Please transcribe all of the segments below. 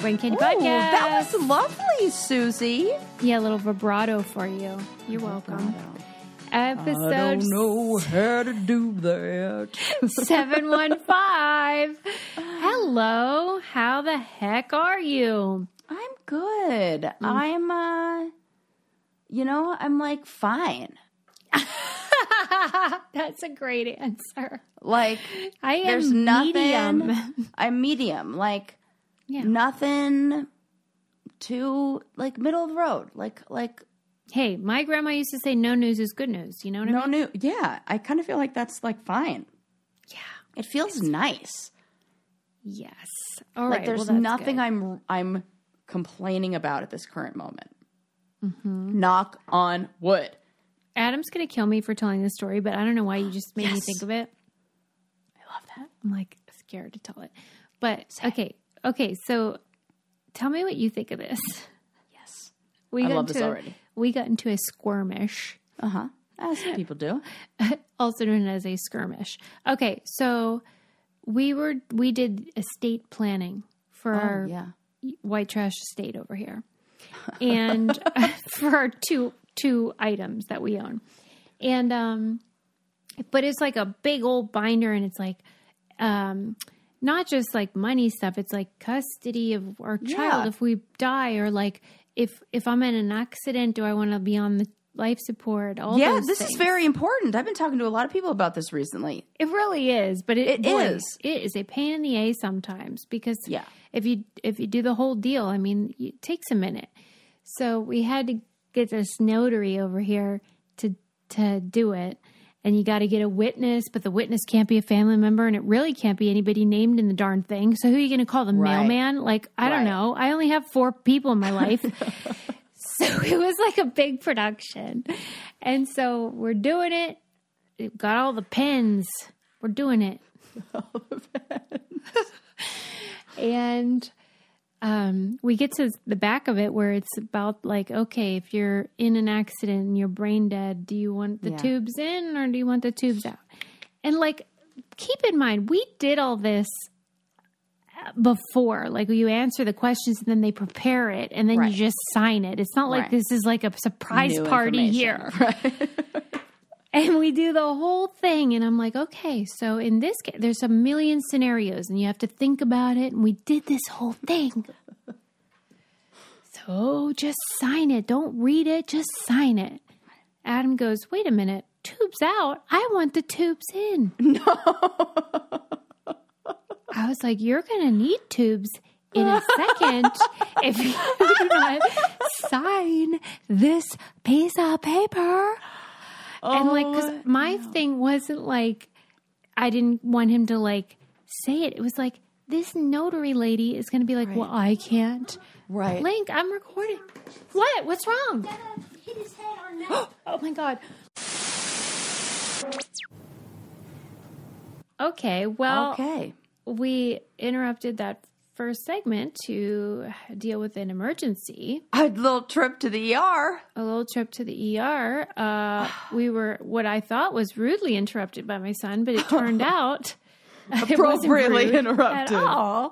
Brain Candy Ooh, Podcast. that was lovely, Susie. Yeah, a little vibrato for you. You're welcome. Episode I don't know how to do that. 715. Hello. How the heck are you? I'm good. I'm like fine. That's a great answer. Like, I am there's nothing. medium. I'm medium. Like, Yeah. nothing too, like, middle of the road. Like, Hey, my grandma used to say no news is good news. You know what I mean? no new. Yeah, I kind of feel like that's, like, fine. Yeah. It feels nice. Yes. All Like, right. there's well, that's nothing good. I'm complaining about at this current moment. Mm-hmm. Knock on wood. Adam's going to kill me for telling this story, but I don't know why you just made me Yes. think of it. I love that. I'm like scared to tell it. But okay. So tell me what you think of this. Yes. We I got love this into- already. We got into a skirmish, As people do. also known as a skirmish. Okay, so we did estate planning for our Yeah. white trash estate over here, and for our two items that we own, and but it's like a big old binder, and it's like not just like money stuff. It's like custody of our child if we die, or like if I'm in an accident, do I want to be on the life support? All Yeah, those this things. is very important. I've been talking to a lot of people about this recently. It really is, but It is. It is a pain in the ass sometimes because Yeah. if you do the whole deal, I mean, it takes a minute. So we had to get this notary over here to do it, and you got to get a witness, but the witness can't be a family member, and it really can't be anybody named in the darn thing. So who are you going to call? The mailman? Like, I don't know. I only have 4 people in my life. So it was like a big production. And so we're doing it. We've got all the pens. We're doing it. And we get to the back of it where it's about like, okay, if you're in an accident and you're brain dead, do you want the tubes in or do you want the tubes out? And like, keep in mind, we did all this before. Like, you answer the questions and then they prepare it and then you just sign it. It's not like this is like a surprise New party information. here. And we do the whole thing. And I'm like, okay, so in this case, there's a million scenarios and you have to think about it. And we did this whole thing. So just sign it. Don't read it. Just sign it. Adam goes, wait a minute. Tubes out? I want the tubes in. No. I was like, you're going to need tubes in a second if you do not sign this piece of paper. And like, because my thing wasn't like, I didn't want him to like say it. It was like, this notary lady is going to be like, well, I can't. Right. Link, I'm recording. What? What's wrong? Hit his head on that. Oh my God. Okay. Well, Okay. we interrupted that first segment to deal with an emergency. A little trip to the ER. A little trip to the ER. We were what I thought was rudely interrupted by my son, but it turned out it wasn't Appropriately rude interrupted. at all.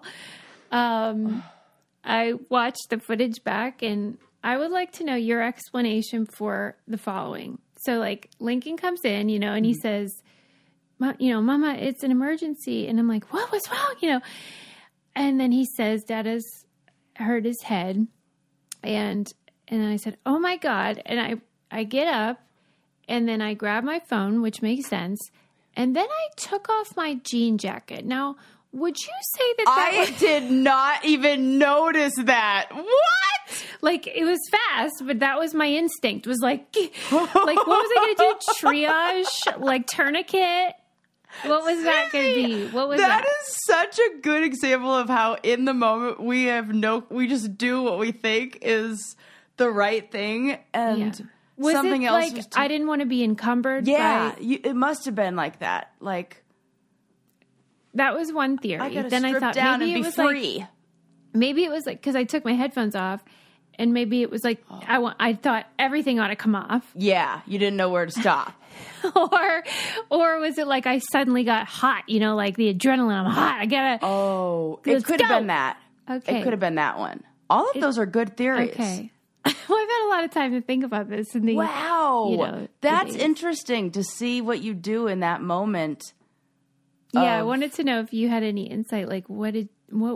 I watched the footage back, and I would like to know your explanation for the following. So, like, Lincoln comes in, and he says, Mama, it's an emergency. And I'm like, what? What's wrong? And then he says, Dad has hurt his head. And I said, oh my God. And I get up and then I grab my phone, which makes sense. And then I took off my jean jacket. Now, would you say that I was did not even notice that. What? like, it was fast, but that was my instinct. Was like what was I going to do? Triage, like tourniquet? What was that going to be? What was that? That is such a good example of how in the moment we just do what we think is the right thing, and Was something it else like I didn't want to be encumbered? yeah, by, it must have been like that. Like, that was one theory. I gotta Then I strip thought down maybe and it be was free. like maybe it was like because I took my headphones off, and maybe it was like I thought everything ought to come off, Yeah, you didn't know where to stop. or was it like I suddenly got hot? Like the adrenaline. I'm hot. I gotta. Oh, Let's it could have go. been that. Okay. It could have been that one. All of those are good theories. Okay. Well, I've had a lot of time to think about this. In the, Wow. you know, That's the days. interesting to see what you do in that moment. Yeah, I wanted to know if you had any insight. Like, what do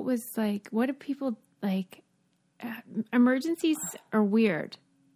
people like? Emergencies are weird,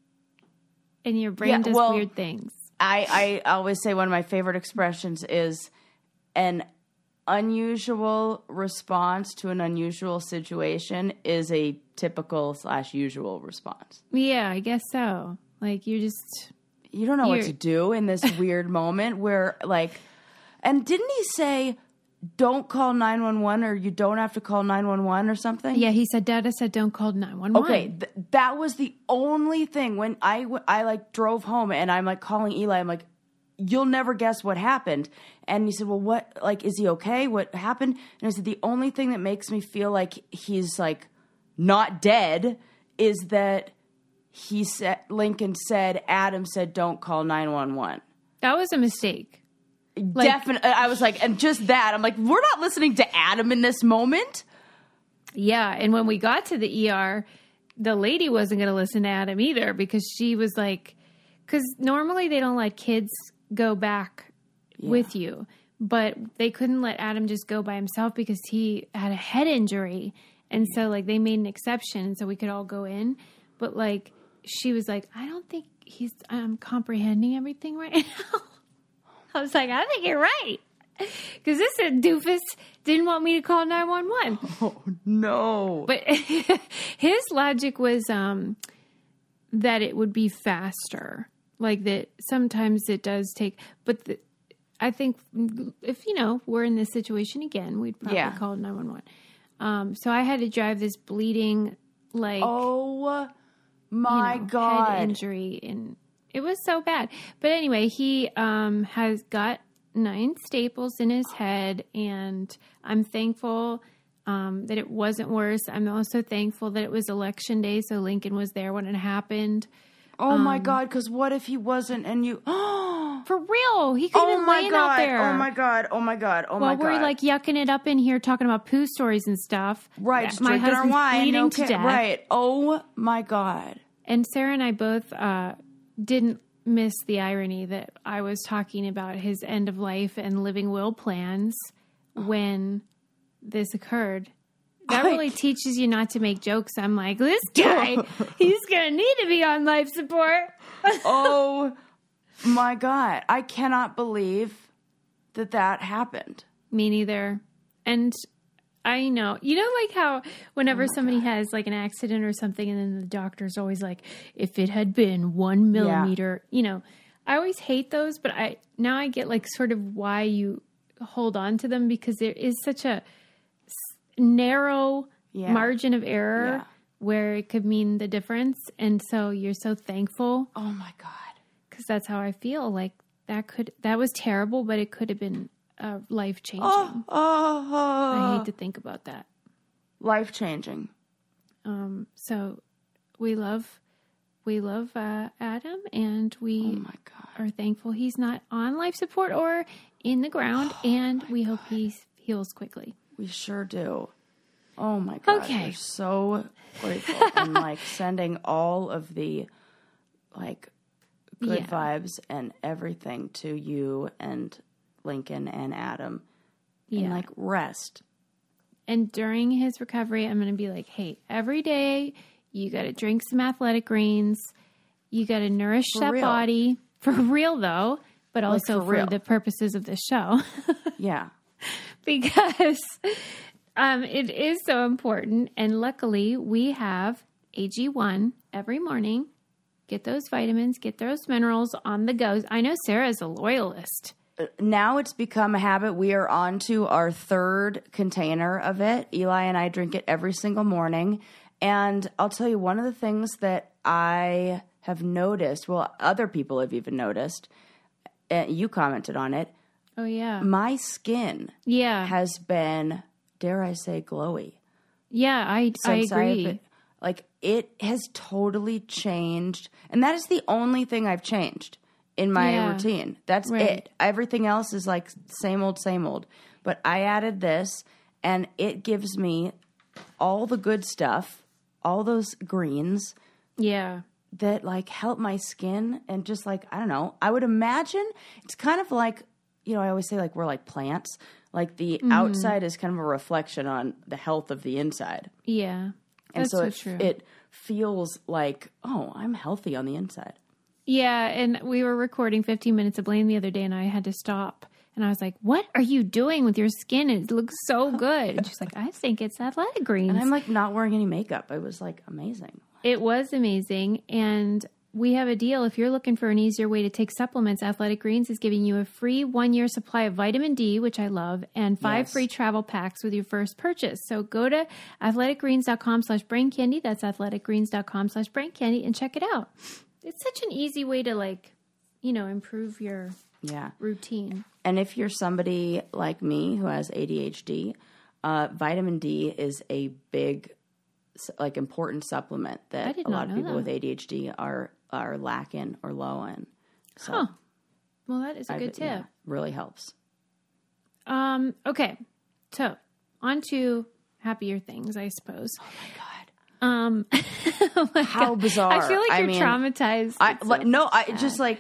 and your brain does weird things. I always say one of my favorite expressions is an unusual response to an unusual situation is a typical / usual response. Yeah, I guess so. Like, you don't know what to do in this weird moment where, like, and didn't he say, don't call 911 or you don't have to call 911 or something? Yeah, he said, Dada said, don't call 911. Okay, that was the only thing when I like drove home and I'm like calling Eli. I'm like, you'll never guess what happened. And he said, well, what, like, is he okay? What happened? And I said, the only thing that makes me feel like he's like not dead is that Lincoln said, Adam said, don't call 911. That was a mistake. Definitely. I was like, and just that, I'm like, we're not listening to Adam in this moment. Yeah. And when we got to the ER, the lady wasn't going to listen to Adam either because she was like, because normally they don't let kids go back with you, but they couldn't let Adam just go by himself because he had a head injury. And so like they made an exception so we could all go in. But like, she was like, I don't think I'm comprehending everything right now. I was like, I think you're right. Because this doofus didn't want me to call 911. Oh, no. But his logic was that it would be faster. Like that sometimes it does take. But I think if, we're in this situation again, we'd probably call 911. So I had to drive this bleeding, like... Oh, my God. Head injury and... It was so bad. But anyway, he has got 9 staples in his head, and I'm thankful that it wasn't worse. I'm also thankful that it was election day, so Lincoln was there when it happened. Oh, my God, because what if he wasn't and you... For real. He could have been laying out there. Oh, my God. Oh, my God. Oh, my God. While we're, like, yucking it up in here talking about poo stories and stuff. Right, just my drinking our wine. bleeding to death. Right. Oh, my God. And Sarah and I both... didn't miss the irony that I was talking about his end of life and living will plans when this occurred. That really teaches you not to make jokes. I'm like, this guy, he's going to need to be on life support. Oh, my God. I cannot believe that happened. Me neither. And I know. Like how whenever somebody has like an accident or something and then the doctor's always like, if it had been 1 millimeter, I always hate those, but I get like sort of why you hold on to them because there is such a narrow margin of error where it could mean the difference. And so you're so thankful. Oh my God. Because that's how I feel. Like that was terrible, but it could have been life-changing. I hate to think about that. Life-changing. So we love Adam, and we are thankful he's not on life support or in the ground, and we hope he heals quickly. We sure do. Oh my God. Okay. We're so grateful and like sending all of the like good vibes and everything to you and Lincoln and Adam and like rest. And during his recovery, I'm going to be like, hey, every day you got to drink some athletic greens. You got to nourish that body for real though, but also for the purposes of this show. Yeah. Because it is so important. And luckily we have AG1 every morning. Get those vitamins, get those minerals on the go. I know Sarah's a loyalist. Now it's become a habit. We are on to our 3rd container of it. Eli and I drink it every single morning. And I'll tell you, one of the things that I have noticed, well, other people have even noticed, you commented on it. Oh, yeah. My skin has been, dare I say, glowy. Yeah, I agree. Like, it has totally changed. And that is the only thing I've changed in my routine. That's it. Everything else is like same old, same old. But I added this, and it gives me all the good stuff, all those greens Yeah. that like help my skin and just like, I don't know, I would imagine it's kind of like, you know, I always say like we're like plants. Like the outside is kind of a reflection on the health of the inside. Yeah. And That's so true. it feels like, oh, I'm healthy on the inside. Yeah, and we were recording 15 Minutes of Blame the other day, and I had to stop. And I was like, what are you doing with your skin? It looks so good. And she's like, I think it's Athletic Greens. And I'm like not wearing any makeup. It was like amazing. It was amazing. And we have a deal. If you're looking for an easier way to take supplements, Athletic Greens is giving you a free 1-year supply of vitamin D, which I love, and 5 Yes. free travel packs with your first purchase. So go to athleticgreens.com/braincandy. That's athleticgreens.com/braincandy and check it out. It's such an easy way to like, you know, improve your Yeah. routine. And if you're somebody like me who has ADHD, vitamin D is a big, like, important supplement I that did a not lot of know people that. with ADHD are lacking or low in. So Huh. Well, that is a good tip. yeah, really helps. Okay. So on to happier things, I suppose. Oh my God. Oh my How God. bizarre. I feel like I you're mean, traumatized. I It's like, so no, I sad. just like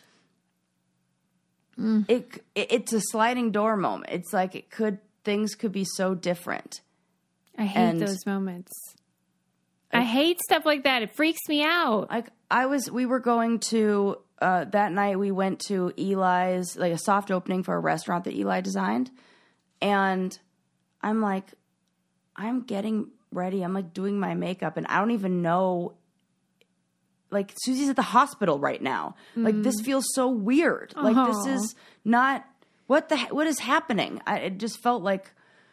it's a sliding door moment. It's like things could be so different. I hate and- those moments. I hate stuff like that. It freaks me out. Like we were going to that night. We went to Eli's, like a soft opening for a restaurant that Eli designed, and I'm like, I'm getting ready. I'm like doing my makeup, and I don't even know. Like Susie's at the hospital right now. Like this feels so weird. Like this Aw. is not what is happening. It just felt like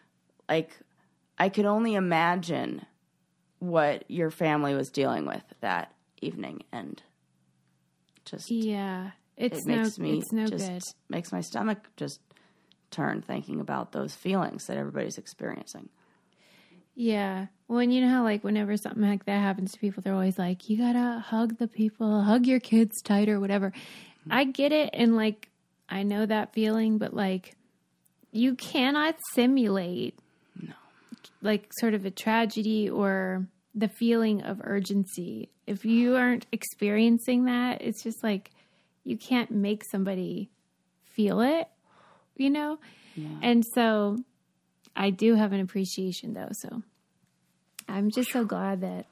I could only imagine what your family was dealing with that evening, and just Yeah. it It's makes no, me it's no just good. makes my stomach just turn thinking about those feelings that everybody's experiencing. Yeah. Well, and you know how, like, whenever something like that happens to people, they're always like, you gotta hug the people, hug your kids tighter, whatever. I get it. And, like, I know that feeling, but, like, you cannot simulate, like, sort of a tragedy or the feeling of urgency. If you aren't experiencing that, it's just like you can't make somebody feel it, you know? Yeah. And so I do have an appreciation, though. So I'm just so glad that.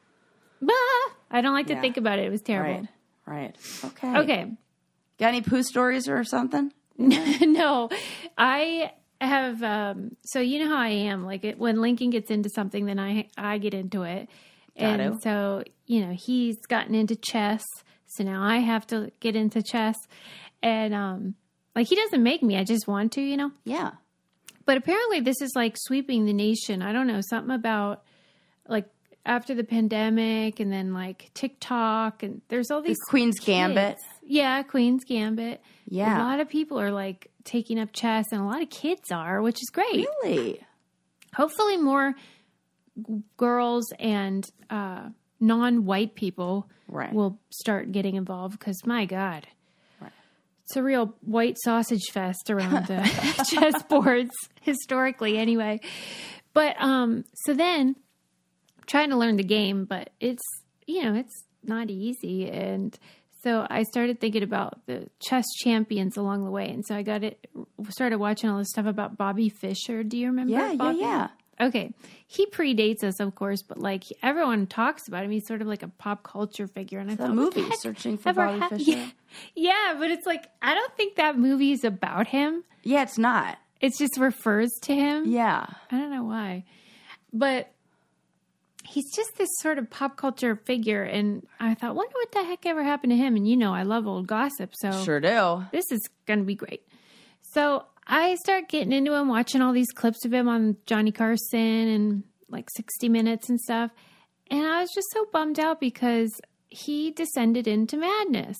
I don't like to Yeah. think about it. It was terrible. Right. Okay. Okay. Got any poo stories or something? No, I have. So you know how I am. Like when Lincoln gets into something, then I get into it. Got And to. so, you know, he's gotten into chess. So now I have to get into chess. And like he doesn't make me. I just want to, you know. Yeah. But apparently this is like sweeping the nation. I don't know, something about like after the pandemic and then like TikTok and there's all these Queen's Gambit. kids. Yeah, Queen's Gambit. Yeah. A lot of people are like taking up chess and a lot of kids are, which is great. Really? Hopefully more girls and non-white people Right. will start getting involved because my God. It's a real white sausage fest around the chessboards historically anyway. But so then trying to learn the game, but it's, you know, it's not easy. And so I started thinking about the chess champions along the way. And so started watching all this stuff about Bobby Fischer. Do you remember? Yeah, Bobby? yeah. Okay. He predates us, of course, but like everyone talks about him. He's sort of like a pop culture figure. And I The thought, what movie, the heck Searching for ever Bobby hap- Fischer. Yeah, but it's like, I don't think that movie is about him. Yeah, it's not. It just refers to him. Yeah. I don't know why. But he's just this sort of pop culture figure. And I thought, wonder what the heck ever happened to him. And you know, I love old gossip. So Sure do. this is going to be great. So I start getting into him, watching all these clips of him on Johnny Carson and like 60 Minutes and stuff. And I was just so bummed out because he descended into madness.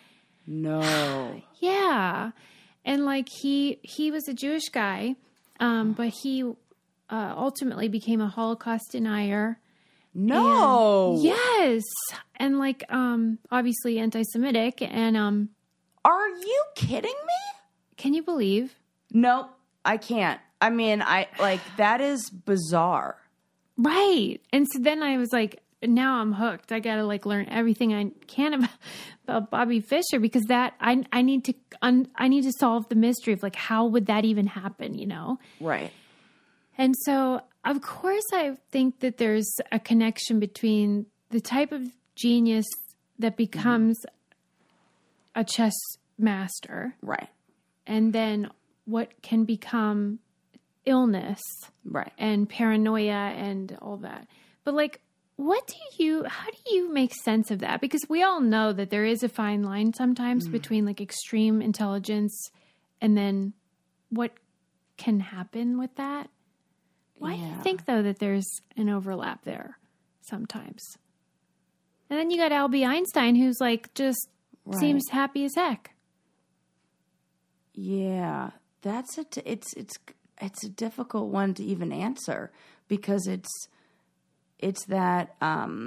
No. Yeah. And like he was a Jewish guy, but he ultimately became a Holocaust denier. No. Yes. And like obviously anti-Semitic. And Are you kidding me? can you believe? Nope. I can't. I mean, that is bizarre. Right. And so then I was like, now I'm hooked. I got to like learn everything I can about Bobby Fischer, because that I need to solve the mystery of like, how would that even happen, you know? Right. And so, of course, I think that there's a connection between the type of genius that becomes a chess master, Right. and then what can become illness, Right. and paranoia and all that. But like, how do you make sense of that? Because we all know that there is a fine line sometimes between like extreme intelligence and then what can happen with that. Why do you think, though, that there's an overlap there sometimes? And then you got Albie Einstein, who's like just seems happy as heck. Yeah, it's a difficult one to even answer, because it's that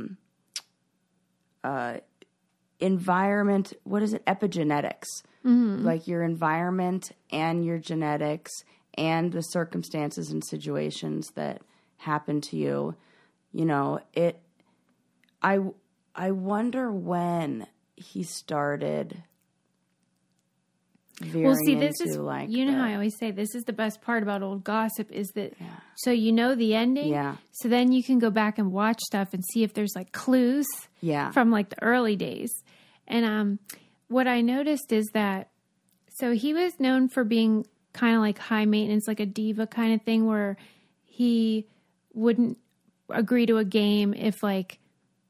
environment. What is it? Epigenetics. Like your environment and your genetics and the circumstances and situations that happen to you. You know, I wonder when he started veering this into is, like, you know how I always say, this is the best part about old gossip, is that so you know the ending. Yeah. So then you can go back and watch stuff and see if there's like clues from like the early days. And what I noticed is that, so he was known for being kind of like high maintenance, like a diva kind of thing, where he wouldn't agree to a game if like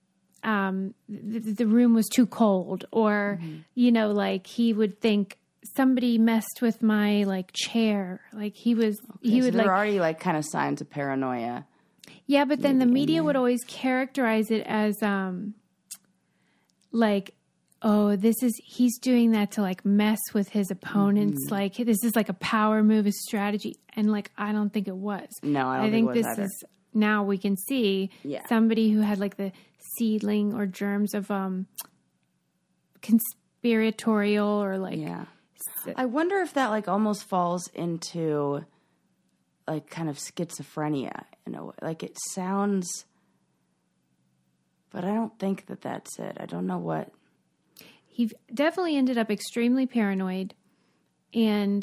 the room was too cold, or you know, like he would think somebody messed with my like chair. Like he would there like, are already like kind of signs of paranoia. yeah, but then the media would always characterize it as like, oh, he's doing that to like mess with his opponents. Like this is like a power move, a strategy. And like, I don't think it was. No, I don't think think it was this either. is, now we can see somebody who had like the seedling or germs of conspiratorial or like, I wonder if that like almost falls into like kind of schizophrenia in a way. Like it sounds, but I don't think that that's it. I don't know what. He definitely ended up extremely paranoid and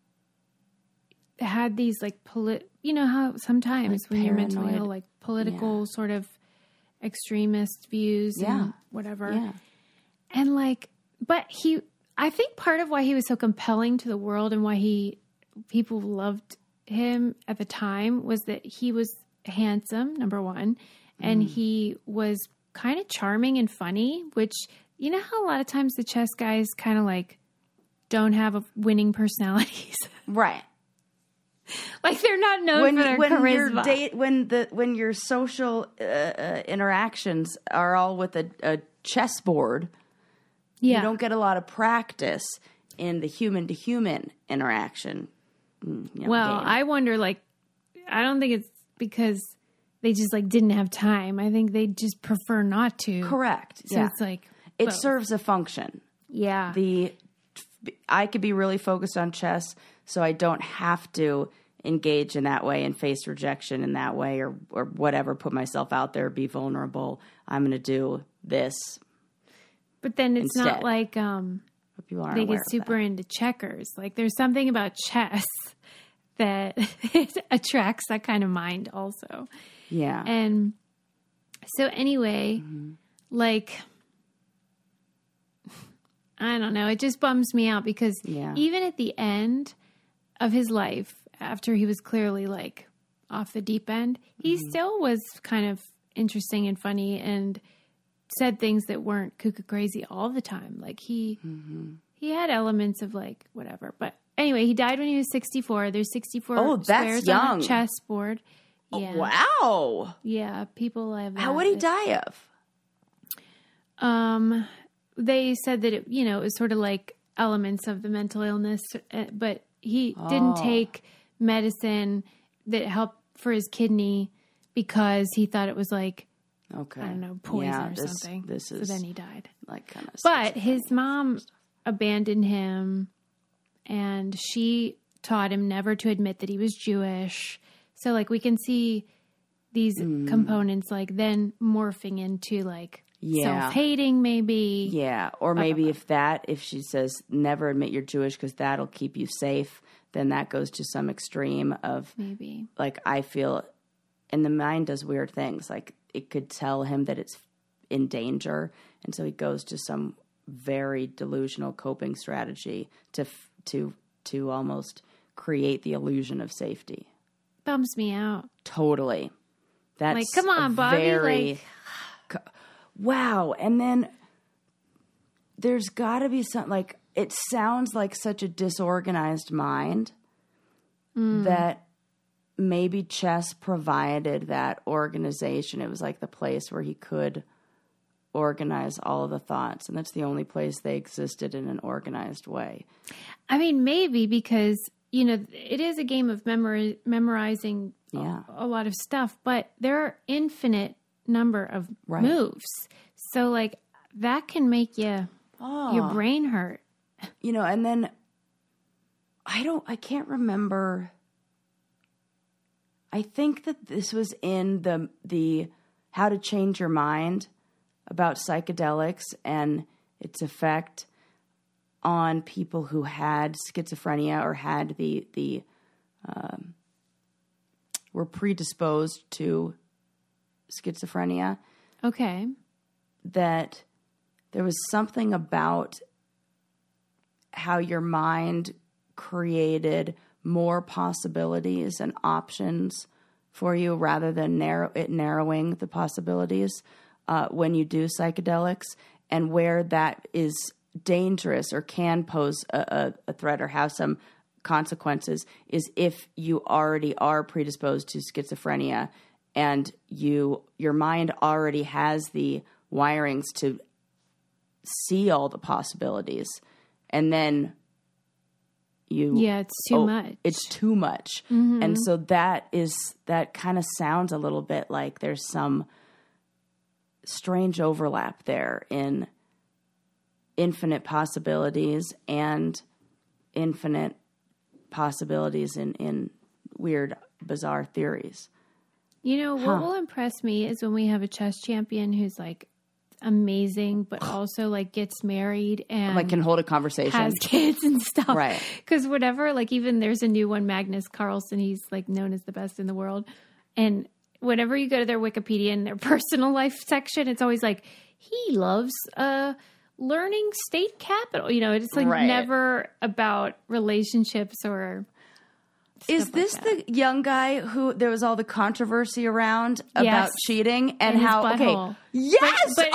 had these like you know how sometimes like when you're mentally ill, like political sort of extremist views and whatever. Yeah. And like, but I think part of why he was so compelling to the world and why people loved him at the time was that he was handsome, number one, and he was kind of charming and funny, which, you know how a lot of times the chess guys kind of like don't have winning personalities. Right. Like they're not known for their charisma. When your social interactions are all with a chessboard, you don't get a lot of practice in the human to human interaction. Game. I wonder, like, I don't think it's because they just like didn't have time. I think they just prefer not to. Correct. So it's like it serves a function. Yeah. I could be really focused on chess, so I don't have to engage in that way and face rejection in that way or whatever, put myself out there, be vulnerable. I'm going to do this. But then it's instead. Not like they get super into checkers. Like there's something about chess that it attracts that kind of mind also. Yeah. And so anyway, like, I don't know. It just bums me out because even at the end of his life, after he was clearly like off the deep end, he still was kind of interesting and funny and said things that weren't cuckoo crazy all the time. Like he had elements of like whatever. But anyway, he died when he was 64. There's 64 squares young. on a chessboard. Yeah. Oh, wow. Yeah, people have. How would he die of? They said that it was sort of like elements of the mental illness, but he didn't take medicine that helped for his kidney because he thought it was like, I don't know, poison or something. So then he died. Like kind of. But his mom abandoned him, and she taught him never to admit that he was Jewish. So like we can see these components, like then morphing into like Yeah. self-hating maybe. Yeah, or maybe if she says never admit you're Jewish because that'll keep you safe, then that goes to some extreme of Maybe. like I feel, and the mind does weird things. Like it could tell him that it's in danger, and so he goes to some very delusional coping strategy to almost create the illusion of safety. Bums me out. Totally. That's Like, come on, Bobby, wow. And then there's got to be something like, it sounds like such a disorganized mind that maybe chess provided that organization. It was like the place where he could organize all of the thoughts. And that's the only place they existed in an organized way. I mean, maybe because, you know, it is a game of memorizing a lot of stuff, but there are infinite number of moves. So like that can make your brain hurt. You know, and then I can't remember. I think that this was in the How to Change Your Mind about psychedelics and its effect on people who had schizophrenia or had were predisposed to schizophrenia. Okay. That there was something about how your mind created more possibilities and options for you rather than narrowing the possibilities when you do psychedelics, and where that is dangerous or can pose a threat or have some consequences is if you already are predisposed to schizophrenia and your mind already has the wirings to see all the possibilities, and then it's too much. It's too much. Mm-hmm. And so that kind of sounds a little bit like there's some strange overlap there in infinite possibilities and infinite possibilities in weird, bizarre theories. You know, what will impress me is when we have a chess champion who's like amazing, but also like gets married and like can hold a conversation, has kids and stuff. Right. Because whatever, like even there's a new one, Magnus Carlsen, he's like known as the best in the world. And whenever you go to their Wikipedia and their personal life section, it's always like, he loves learning state capital. You know, it's like never about relationships or... Is this the young guy who there was all the controversy around about cheating and how? Okay, yes, but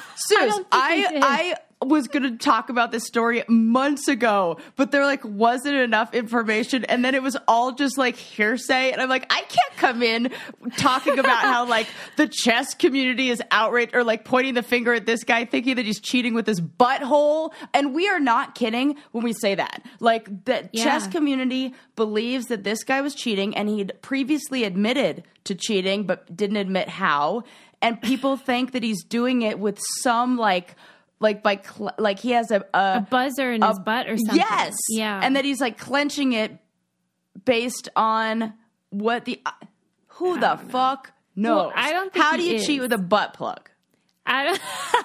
I was going to talk about this story months ago, but there like wasn't enough information, and then it was all just like hearsay, and I'm like, I can't come in talking about how like the chess community is outraged or like pointing the finger at this guy, thinking that he's cheating with his butthole, and we are not kidding when we say that. Like the chess community believes that this guy was cheating, and he'd previously admitted to cheating, but didn't admit how, and people think that he's doing it with some like he has a buzzer in his butt or something. Yes. Yeah. And that he's like clenching it based on what who the fuck knows? Well, I don't think How do you cheat with a butt plug? I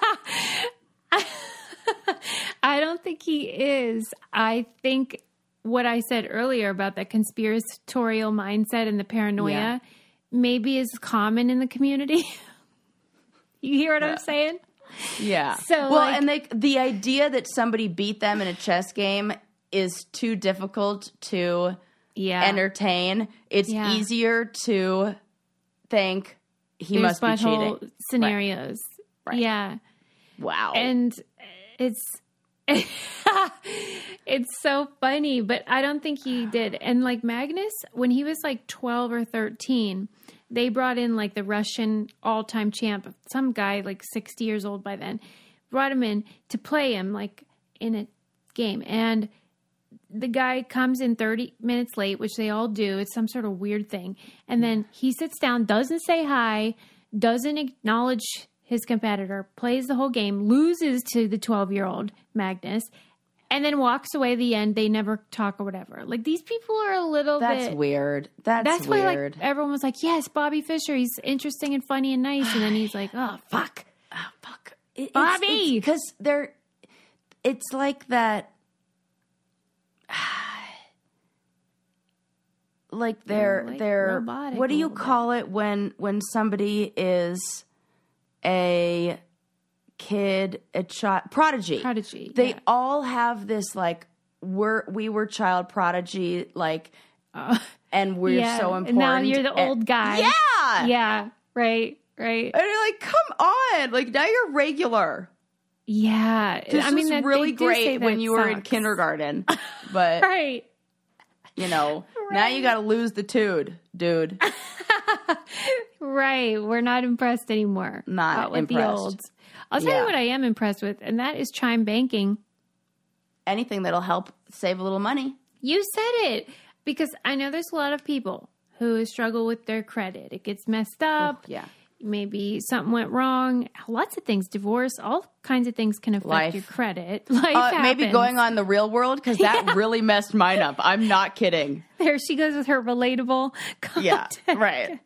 don't think he is. I think what I said earlier about the conspiratorial mindset and the paranoia maybe is common in the community. You hear what I'm saying? Yeah. So, well, and the idea that somebody beat them in a chess game is too difficult to entertain. It's easier to think he must be cheating. Scenarios. Right. Yeah. Wow. And it's so funny, but I don't think he did. And like Magnus, when he was like 12 or 13, they brought in like the Russian all-time champ, some guy like 60 years old by then, brought him in to play him like in a game. And the guy comes in 30 minutes late, which they all do. It's some sort of weird thing. And then he sits down, doesn't say hi, doesn't acknowledge his competitor, plays the whole game, loses to the 12-year-old Magnus, and then walks away at the end. They never talk or whatever. Like, these people are a little That's bit... weird. That's why, weird. like, everyone was like, yes, Bobby Fischer, he's interesting and funny and nice. And then he's like, oh, fuck. Oh, fuck. Bobby! Because it's like that... Like they're robotic what do a you little bit. call it when somebody is a kid, a child prodigy? Prodigy, They yeah. all have this like we were child prodigy, like and we're Yeah. so important. And now you're the old guy. Yeah. Yeah. Right. Right. And you're like, come on. Like now you're regular. Yeah. This I mean, was that really they do say great when that you were in sucks. kindergarten. But Right. you know, now you gotta lose the dude. Right. We're not impressed anymore. Not with impressed. the olds. I'll tell Yeah. you what I am impressed with, and that is Chime Banking. Anything that'll help save a little money. You said it, because I know there's a lot of people who struggle with their credit. It gets messed up. Yeah. Maybe something went wrong. Lots of things, divorce, all kinds of things can affect Life. your credit. Life Maybe happens. going on The Real World, because that really messed mine up. I'm not kidding. There she goes with her relatable Yeah, content. right.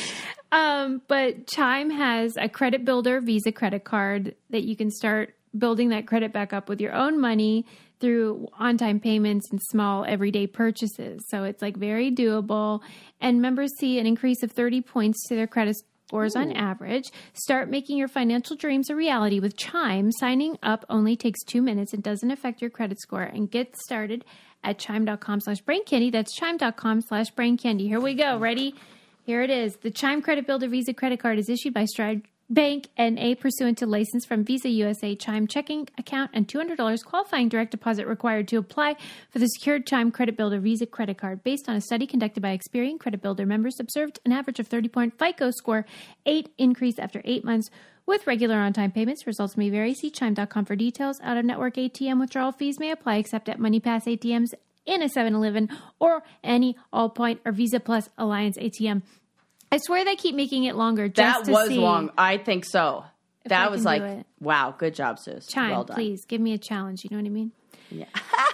But Chime has a credit builder Visa credit card that you can start building that credit back up with your own money through on-time payments and small everyday purchases. So it's like very doable. And members see an increase of 30 points to their credit scores on average. Start making your financial dreams a reality with Chime. Signing up only takes 2 minutes and doesn't affect your credit score. And get started at chime.com/braincandy. That's chime.com/braincandy. Here we go. Ready? Here it is. The Chime Credit Builder Visa credit card is issued by Stride Bank N.A. pursuant to license from Visa USA. Chime checking account and $200 qualifying direct deposit required to apply for the secured Chime Credit Builder Visa credit card. Based on a study conducted by Experian Credit Builder members, observed an average of 30-point FICO score, 8 increase after 8 months with regular on-time payments. Results may vary. See chime.com for details. Out-of-network ATM withdrawal fees may apply except at MoneyPass ATMs in a 7-Eleven or any Allpoint or Visa Plus Alliance ATM. I swear they keep making it longer just That to was see. long. I think so. I That was can like, do it. wow, good job, Sus. Chime, well done. please give me a challenge. You know what I mean? Yeah.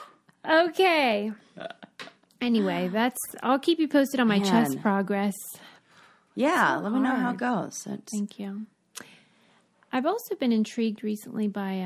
Okay. Anyway, I'll keep you posted on my chess Man. progress. Yeah, let me know how it hard. goes. It's- Thank you. I've also been intrigued recently by,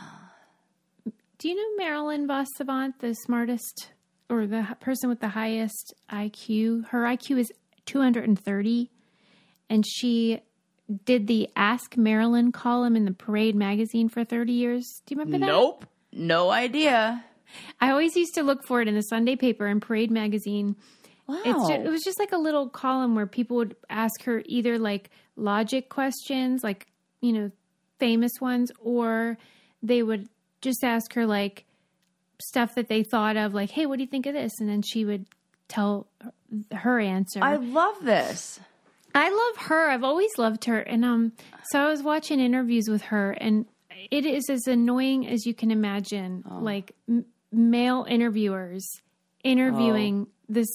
do you know Marilyn Vos Savant, the smartest or the person with the highest IQ? Her IQ is 230, and she did the Ask Marilyn column in the Parade magazine for 30 years. Do you remember that? Nope. No idea. I always used to look for it in the Sunday paper and Parade magazine. Wow. It was just like a little column where people would ask her either like logic questions, like, you know, famous ones, or they would just ask her like stuff that they thought of, like, hey, what do you think of this? And then she would tell her answer. I love this. I love her. I've always loved her. And so I was watching interviews with her, and it is as annoying as you can imagine. Like male interviewers interviewing the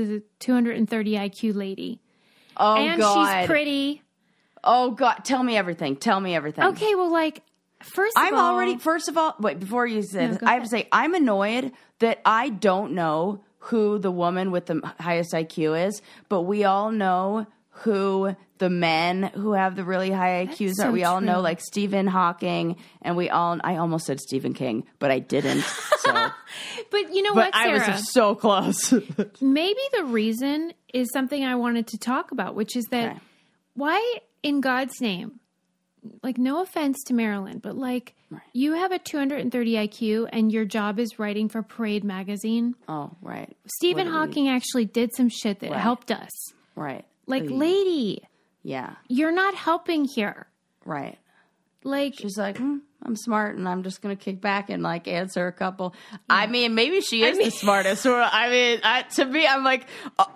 230 IQ lady. Oh, and God. she's pretty. Oh, God. Tell me everything. Tell me everything. Okay, well, like, first of all, wait, before you say this, go I have ahead. to say, I'm annoyed that I don't know who the woman with the highest IQ is, but we all know who the men who have the really high IQs so are. We all know, true. like, Stephen Hawking, and I almost said Stephen King, but I didn't, so. but you know But what, I Sarah? was so close. Maybe the reason is something I wanted to talk about, which is that Okay. why, in God's name, like, no offense to Marilyn, but like, you have a 230 IQ and your job is writing for Parade magazine. Oh, right. Stephen Hawking actually did some shit that helped us. Right. Like, lady, Yeah, you're not helping here. right. Like, She's like, I'm smart, and I'm just going to kick back and, like, answer a couple. I mean, maybe she is the smartest. Or, I mean, to me, I'm like,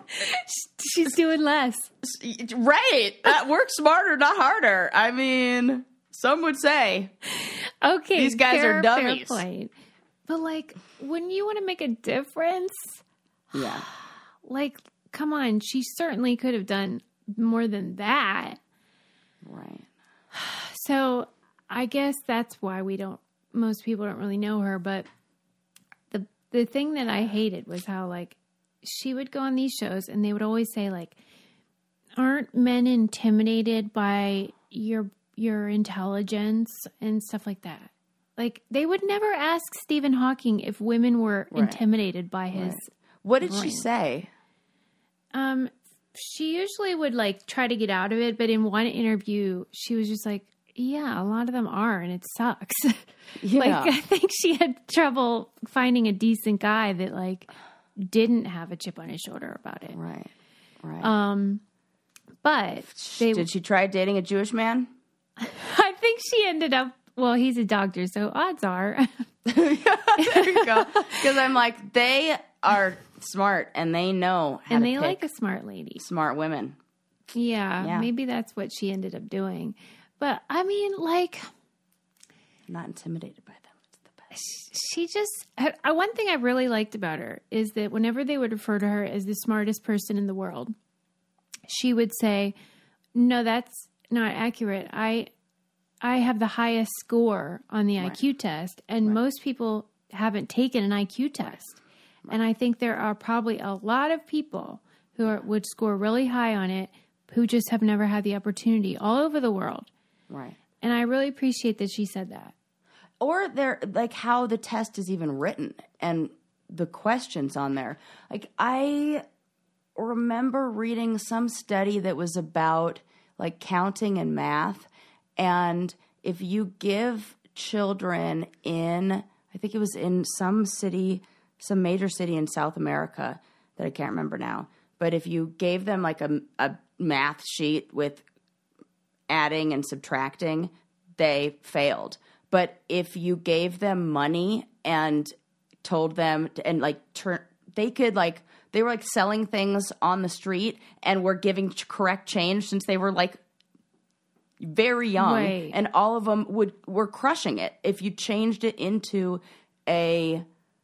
she's doing less. right. Work smarter, not harder. I mean, some would say. Okay, These guys are fair dummies. point. But like, when you want to make a difference, Yeah. like, come on, she certainly could have done more than that. Right. So I guess that's why most people don't really know her. But the thing that I hated was how, like, she would go on these shows and they would always say, like, aren't men intimidated by your intelligence and stuff like that? Like, they would never ask Stephen Hawking if women were intimidated by his What did she brain. say? She usually would, like, try to get out of it, but in one interview, she was just like, yeah, a lot of them are, and it sucks. Yeah. Like, I think she had trouble finding a decent guy that, like, didn't have a chip on his shoulder about it. Right. But Did she try dating a Jewish man? I think she ended up, well, he's a doctor, so odds are. There you go. Because I'm like, they are smart and they know how And to they pick like a smart lady. smart women. Yeah, maybe that's what she ended up doing. But, I mean, like, I'm not intimidated by them. It's the best. she just, one thing I really liked about her is that whenever they would refer to her as the smartest person in the world, she would say, no, that's not accurate. I have the highest score on the IQ test, and most people haven't taken an IQ test. And I think there are probably a lot of people who would score really high on it who just have never had the opportunity all over the world. Right. And I really appreciate that she said that. Or they're like how the test is even written and the questions on there. Like, I remember reading some study that was about like counting and math. And if you give children in, I think it was in some city, some major city in South America that I can't remember now. But if you gave them like a math sheet with adding and subtracting, they failed. But if you gave them money and told them to, and like they could like, they were like selling things on the street and were giving correct change since they were like very young, Right. and all of them were crushing it. If you changed it into a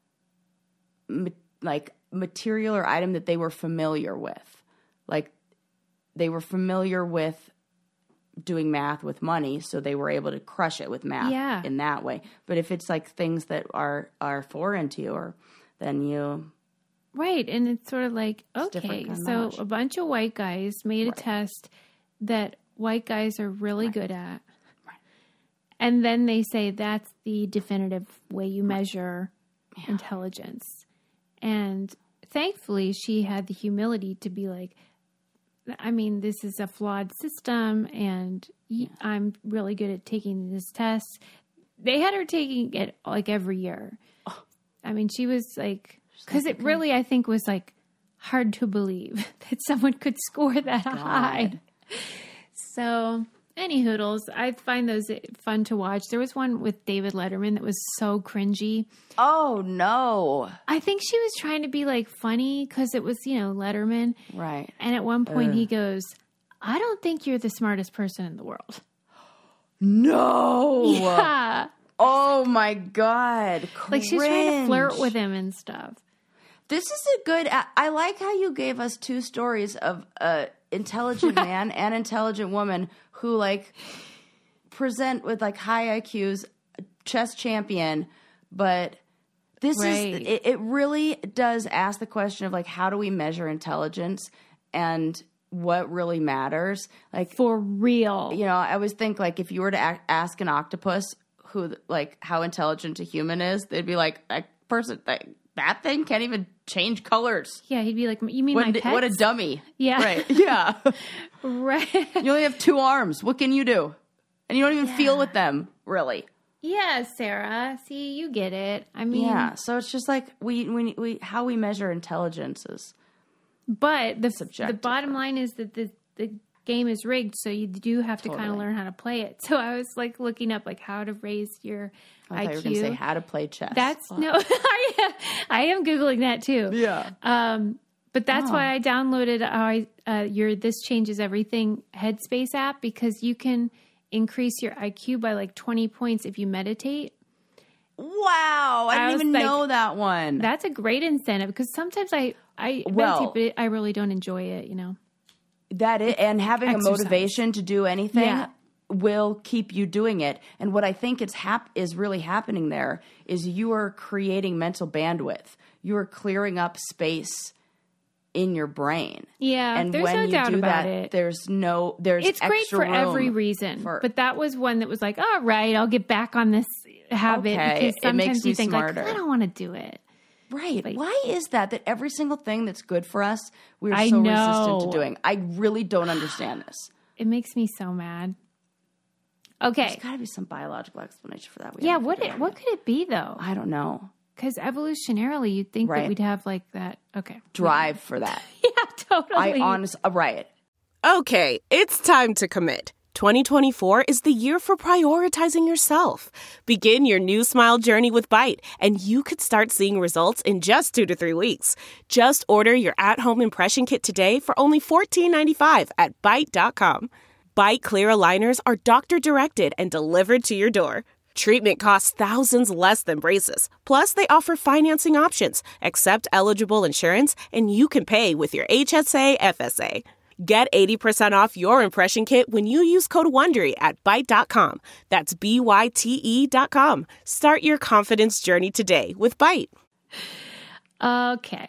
like material or item that they were familiar with, like they were familiar with doing math with money, so they were able to crush it with math in that way. But if it's like things that are foreign to you, or then you Right. And it's sort of like, okay, different kind of so knowledge. a bunch of white guys made a test that white guys are really good at. Right. And then they say that's the definitive way you measure intelligence. And thankfully, she had the humility to be like, I mean, this is a flawed system, and I'm really good at taking this test. They had her taking it like every year. I mean, she was like, because it really, I think, was like hard to believe that someone could score that high. So, any hoodles, I find those fun to watch. There was one with David Letterman that was so cringy. Oh no! I think she was trying to be like funny because it was, Letterman. Right. And at one point he goes, I don't think you're the smartest person in the world. No. Yeah. Oh my God! Like she's trying to flirt Cringe. with him and stuff. This is a good. I like how you gave us two stories of a intelligent man and intelligent woman who like present with like high IQs, chess champion, but this is it really does ask the question of like, how do we measure intelligence and what really matters? Like, For real. I always think like if you were to ask an octopus who like how intelligent a human is, they'd be like, that thing can't even change colors. Yeah, he'd be like, you mean my pets? What a dummy. Yeah. Right. Yeah. Right. You only have 2 arms. What can you do? And you don't even feel with them, really. Yeah, Sarah. See, you get it. I mean, Yeah. So it's just like we how we measure intelligence is. but the Subjective, bottom line is that the game is rigged, so you do have to kind of learn how to play it. So I was like looking up like how to raise your I IQ. thought you were going to say how to play chess. That's no, I am Googling that too. Yeah. But that's why I downloaded your This Changes Everything Headspace app, because you can increase your IQ by like 20 points if you meditate. Wow. I I didn't was even like- know that one. That's a great incentive, because sometimes I meditate, but I really don't enjoy it, That is, and having Exercise. a motivation to do anything. Yeah. will keep you doing it. And what I think is really happening there is you are creating mental bandwidth. You are clearing up space in your brain. Yeah, and there's when no you doubt do about that, it. there's It's great extra for room every reason, for- but that was one that was like, all right, I'll get back on this habit Okay, because it sometimes makes me you think smarter. like, I don't want to do it. Right. Like- Why is that every single thing that's good for us, we're I so know. resistant to doing? I really don't understand this. It makes me so mad. Okay, There's got to be some biological explanation for that. yeah. What could it be though? I don't know. Because evolutionarily, you'd think that Right. we'd have like that. Okay, Drive for that. yeah, totally. Right. Okay, it's time to commit. 2024 is the year for prioritizing yourself. Begin your new smile journey with Byte, and you could start seeing results in just 2 to 3 weeks. Just order your at-home impression kit today for only $14.95 at Byte.com. Byte Clear aligners are doctor-directed and delivered to your door. Treatment costs thousands less than braces. Plus, they offer financing options, accept eligible insurance, and you can pay with your HSA FSA. Get 80% off your impression kit when you use code WONDERY at Byte.com. That's BYTE.com. Start your confidence journey today with Byte. Okay.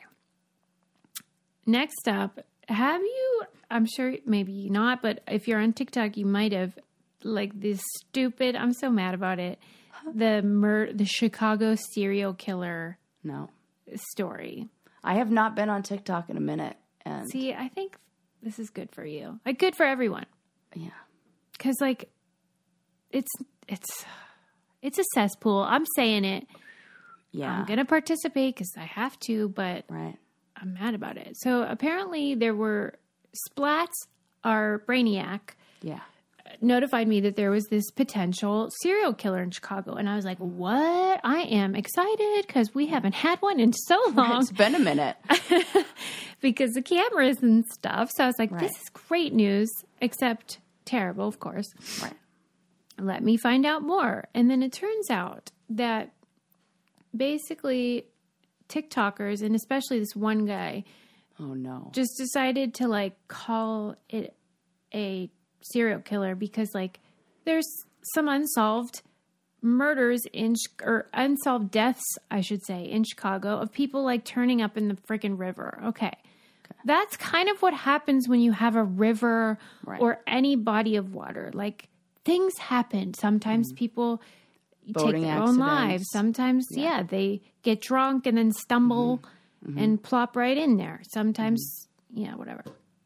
Next up, have you, I'm sure maybe not, but if you're on TikTok, you might have, like this stupid, I'm so mad about it, the Chicago serial killer No. story. I have not been on TikTok in a minute. And See, I think this is good for you. Like, good for everyone. yeah. Because, like, it's a cesspool. I'm saying it. Yeah. I'm going to participate because I have to, but Right. I'm mad about it. So apparently there were Splats, our Brainiac, Yeah. notified me that there was this potential serial killer in Chicago. And I was like, what? I am excited because we haven't had one in so long It's been a minute. because the cameras and stuff. So I was like, Right. this is great news, except terrible, of course. Right. Let me find out more. And then it turns out that basically TikTokers, and especially this one guy, Oh, no. just decided to like call it a serial killer because like there's some unsolved murders or unsolved deaths, I should say, in Chicago of people like turning up in the freaking river. Okay. That's kind of what happens when you have a river Right. or any body of water. Like things happen. Sometimes people Boating take their own lives. accidents. Sometimes, yeah, they get drunk and then stumble and plop right in there. Sometimes, yeah, whatever.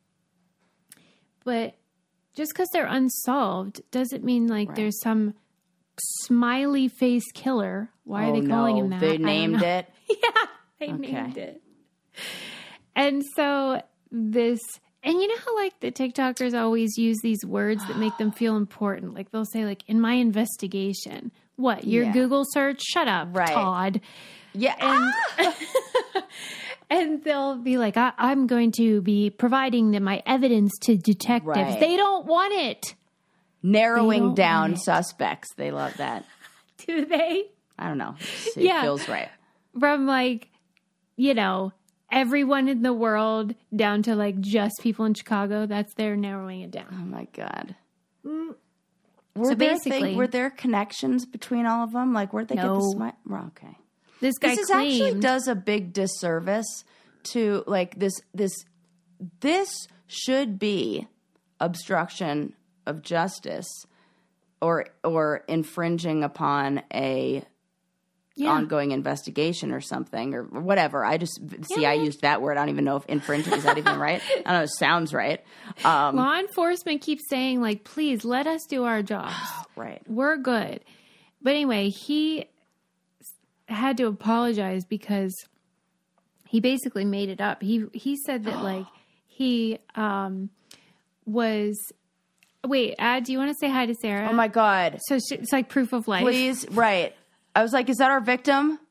But just because they're unsolved doesn't mean like there's some smiley face killer. Why are Oh, they calling no. him that? They I don't named know. it. Yeah, they named it. And so this, and you know how like the TikTokers always use these words that make them feel important? Like they'll say like, in my investigation, what, your Yeah. Google search? Shut up, Right. Todd. Yeah. And they'll be like, I'm going to be providing my evidence to detectives. Right. They don't want it. They Narrowing don't down want it. suspects. They love that. Do they? I don't know. It Yeah. feels right. From like, you know, everyone in the world down to like just people in Chicago. That's they're narrowing it down. Oh my God. So Basically, basically- were there connections between all of them? Like, where'd they get No. the smile? Well, okay. This guy This is actually claimed does a big disservice to like this should be obstruction of justice or infringing upon a ongoing investigation or something or whatever. I just see I used that word. I don't even know if infringing is that even right. I don't know. It sounds right. law enforcement keeps saying like, please let us do our jobs. Right. We're good. But anyway, he had to apologize because he basically made it up. He said that like he was. Wait, do you want to say hi to Sarah? Oh my God. So it's like proof of life. Please. Right. I was like, is that our victim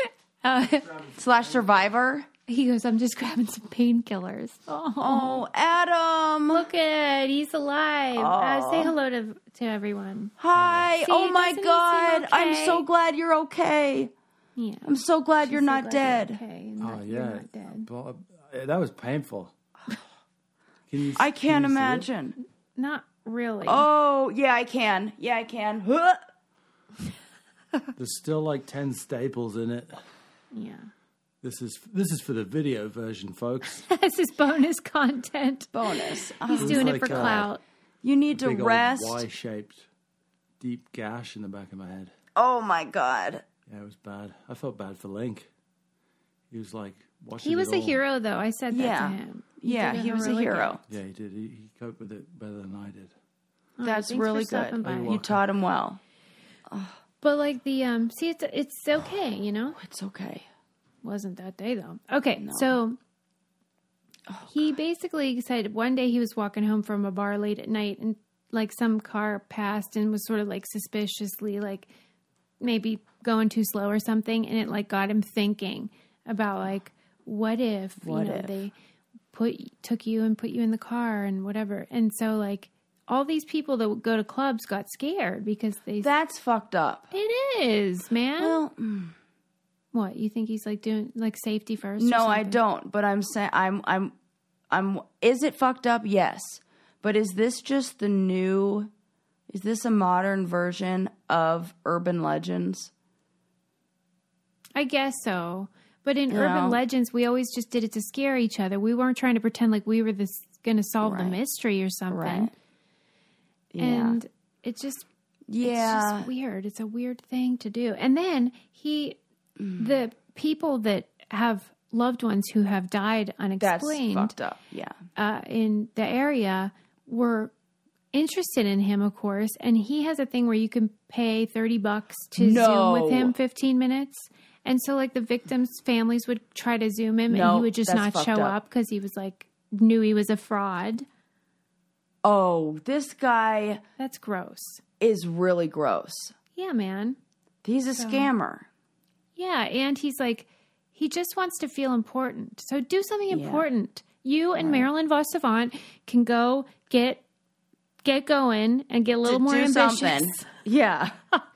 / survivor? He goes, I'm just grabbing some painkillers. Oh, Adam. Look at he's alive. Say hello to everyone. Hi. See, Oh my doesn't he seem God. okay? I'm so glad you're okay. Yeah, I'm so glad you're not dead. okay. Oh You're yeah, not dead. Well, that was painful. I can't can you see it? imagine. Not Really? Oh, yeah, I can. Yeah, I can. Huh. There's still like 10 staples in it. Yeah. This is for the video version, folks. This is bonus content. Bonus. He's doing it like for clout. You need to Big rest. old Y-shaped deep gash in the back of my head. Oh, my God. Yeah, it was bad. I felt bad for Link. He was like watching. He was it a all. hero, though. I said that Yeah. to him. Yeah, did he was a heroic hero. act. Yeah, he did. He coped with it better than I did. That's thanks really for stopping good. by. You taught him well. But like the see, it's okay, you know. It's okay. Wasn't that day though. Okay, so he basically said one day he was walking home from a bar late at night and like some car passed and was sort of like suspiciously like maybe going too slow or something, and it like got him thinking about like what if they took you and put you in the car and whatever. And so like all these people that would go to clubs got scared because That's fucked up. it is, man. Well, What, you think he's like doing like safety first? or no, I something? don't. But I'm saying, I'm. Is it fucked up? Yes. But is this just the new? Is this a modern version of urban legends? I guess so. But in You urban know? legends, we always just did it to scare each other. We weren't trying to pretend like we were going to solve the Right. mystery or something. Right. Yeah. And it just it's yeah. just weird. It's a weird thing to do. And then the people that have loved ones who have died That's unexplained fucked up. Yeah. in the area were interested in him, of course. And he has a thing where you can pay $30 to Zoom with him 15 minutes. And so like the victims' families would try to Zoom him and No, he would just that's not fucked show up. up because he was like, knew he was a fraud. Oh, this guy That's gross. is really gross. Yeah, man. He's a scammer. Yeah. And he's like, he just wants to feel important. So do something important. You and Marilyn Vos Savant can go get going and get a little more Do ambitious. something. Yeah.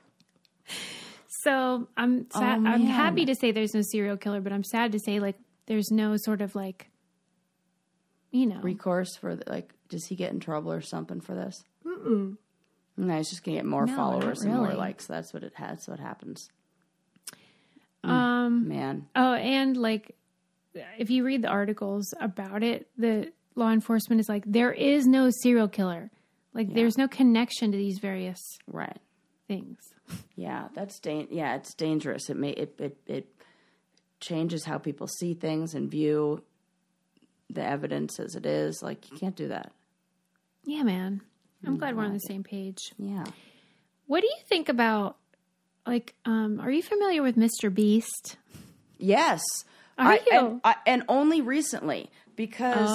So I'm sad. I'm man. happy to say there's no serial killer, but I'm sad to say like there's no sort of like, you know, Recourse for does he get in trouble or something for this? No, he's just gonna get more No, followers not and more really. likes. That's what it has. That's what happens. Man. oh, and like if you read the articles about it, the law enforcement is like there is no serial killer. Like there's no connection to these various Right. things. Yeah, that's it's dangerous. It changes how people see things and view the evidence as it is. Like you can't do that. Yeah, man. I'm glad we're on the same page. Yeah. What do you think about like are you familiar with Mr. Beast? Yes. Are you? And only recently because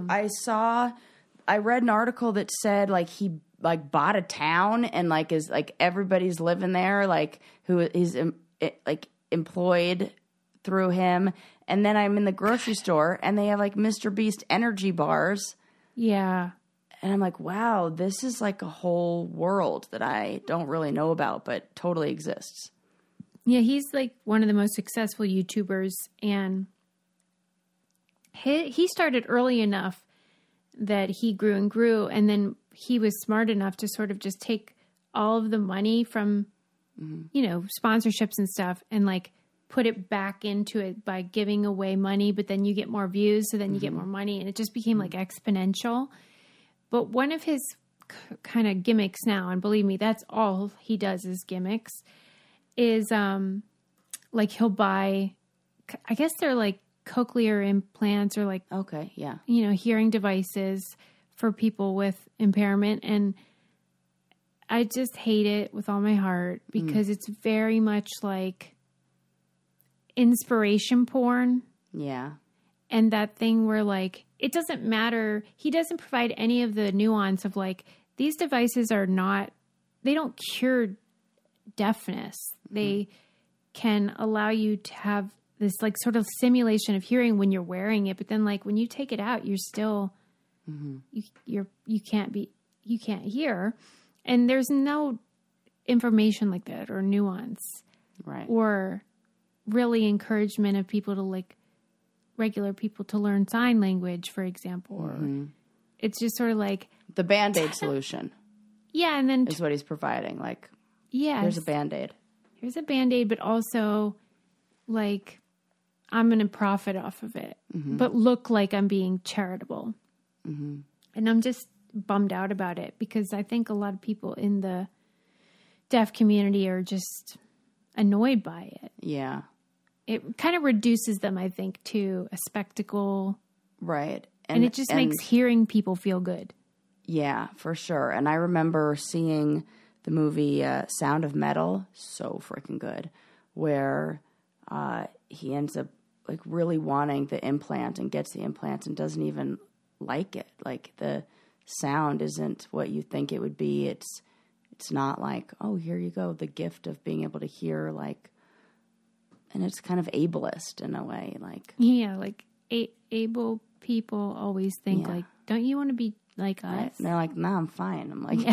I read an article that said like he like bought a town and like is like everybody's living there like who is like employed through him. And then I'm in the grocery store and they have like Mr. Beast energy bars. Yeah. And I'm like, wow, this is like a whole world that I don't really know about, but totally exists. Yeah, he's like one of the most successful YouTubers, and he started early enough that he grew and grew, and then he was smart enough to sort of just take all of the money from, you know, sponsorships and stuff and like put it back into it by giving away money, but then you get more views, so then you get more money, and it just became like exponential. But one of his kind of gimmicks now, and believe me, that's all he does is gimmicks, is like he'll buy, I guess they're like cochlear implants or like, Okay, yeah. you know, hearing devices for people with impairment. And I just hate it with all my heart because it's very much like inspiration porn. Yeah. And that thing where like, it doesn't matter. He doesn't provide any of the nuance of like, these devices are not, they don't cure deafness. They can allow you to have this like sort of simulation of hearing when you're wearing it. But then like when you take it out, you're still, you can't hear. And there's no information like that or nuance Right. or really encouragement of people to like regular people to learn sign language, for example, or it's just sort of like, The Band-Aid solution yeah, and then is what he's providing. Like, yeah, here's a Band-Aid. here's a Band-Aid, but also like I'm going to profit off of it, but look like I'm being charitable. And I'm just bummed out about it because I think a lot of people in the deaf community are just annoyed by it. Yeah. It kind of reduces them, I think, to a spectacle, Right. and it just makes hearing people feel good. Yeah, for sure. And I remember seeing the movie Sound of Metal, so freaking good, where he ends up like really wanting the implant and gets the implant and doesn't even like it. Like the sound isn't what you think it would be. It's not like, oh, here you go, the gift of being able to hear, like, and it's kind of ableist in a way, like. Yeah, like able people always think Yeah. like, don't you want to be like us? Right? And they're like, nah, I'm fine. I'm like,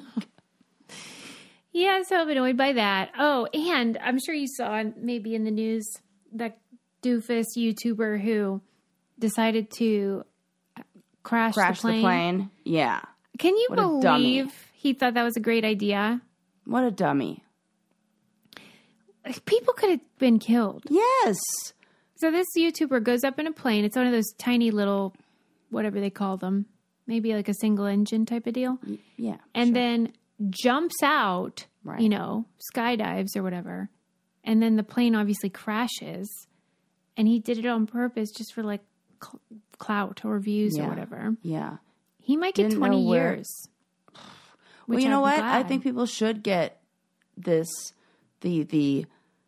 Yeah, so I'm annoyed by that. Oh, and I'm sure you saw maybe in the news that doofus YouTuber who decided to crash the plane. Yeah. Can you What a dummy. believe he thought that was a great idea? What a dummy. People could have been killed. Yes. So this YouTuber goes up in a plane. It's one of those tiny little, whatever they call them, maybe like a single engine type of deal. Yeah. And then jumps out, Right. you know, skydives or whatever. And then the plane obviously crashes. And he did it on purpose just for like clout or views or Yeah. whatever. Yeah. He might get Didn't 20 know where- years. Well, which you know I'd be what? I glad. think people should get this, the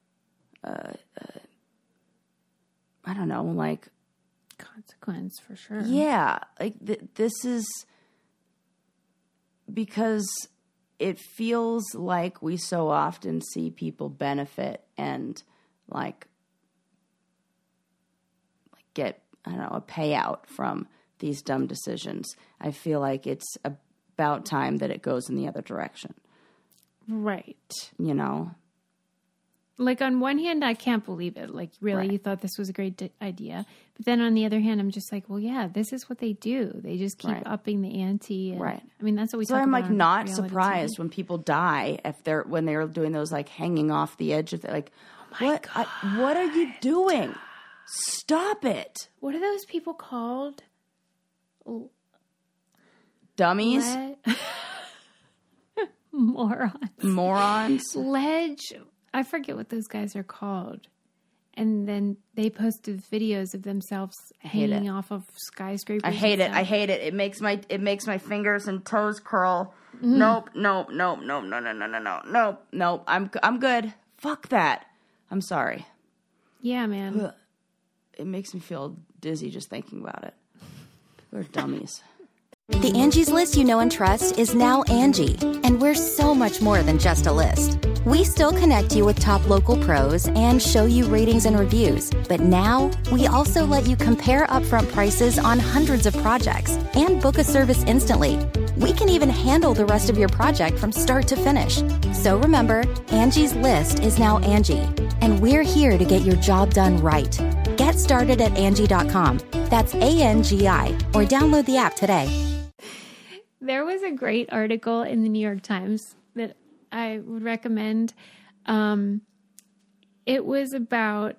I don't know, like, Consequence for sure. yeah, like this is because it feels like we so often see people benefit and like get, I don't know, a payout from these dumb decisions. I feel like it's about time that it goes in the other direction, Right. you know? Like on one hand, I can't believe it. Like really, Right. you thought this was a great idea. But then on the other hand, I'm just like, well, yeah, this is what they do. They just keep Right. upping the ante. And, Right. I mean, that's what we So talk I'm about like on not reality surprised TV. when people die when they're doing those like hanging off the edge of it. Like, what are you doing? Stop it, What are those people called? dummies, Morons. morons. Ledge. I forget what those guys are called. And then they posted videos of themselves hate hanging it. off of skyscrapers. I hate and it. I stuff. hate it. It makes my fingers and toes curl. Nope. No. I'm good. Fuck that. I'm sorry. Yeah, man. It makes me feel dizzy just thinking about it. We're dummies. The Angie's List you know and trust is now Angie, and we're so much more than just a list. We still connect you with top local pros and show you ratings and reviews, but now we also let you compare upfront prices on hundreds of projects and book a service instantly. We can even handle the rest of your project from start to finish. So remember, Angie's List is now Angie, and we're here to get your job done right. Get started at Angie.com. That's ANGI, or download the app today. There was a great article in the New York Times that I would recommend. It was about,